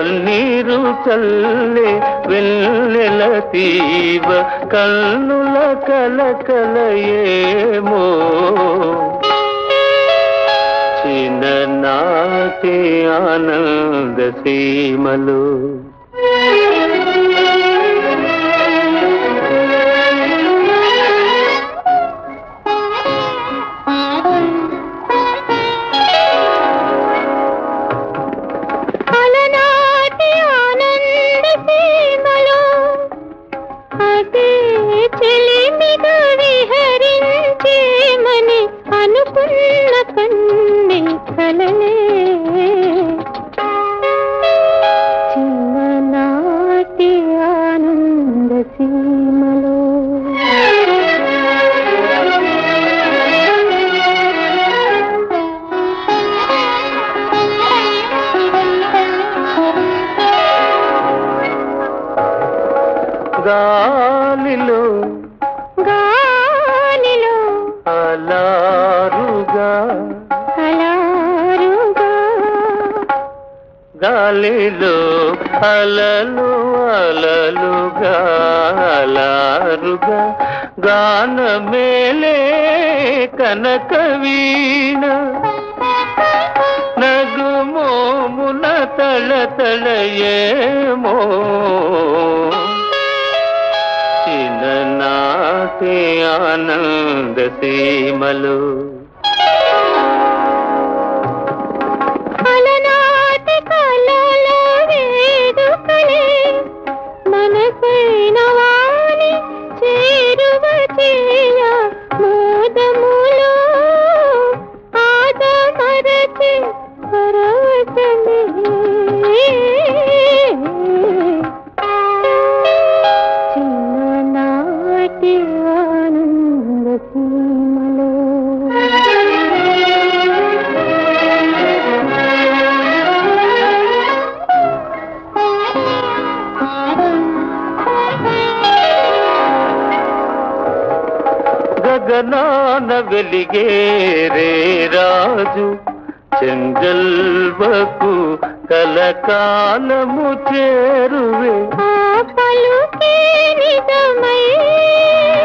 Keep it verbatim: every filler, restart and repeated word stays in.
పన్నీరు చల్లే వెన్నెల తీవ కన్నుల కలకలయేమో చిన్ననాటి ఆనంద సీమలో చిన్ననాటి ఆనంద సీమలో గాలిలో గాలిలో అలారుగా గాలిలో అలలు అలలుగా అలారుగా గానమేలే కనకవీణ నగుమోమున తళతళయేమో చిన్ననాటి ఆనంద సీమలు గగనాన వెలిగే రే రాజు చెంగల్వకు కలకాలము చేరువే పలుకే నిజమై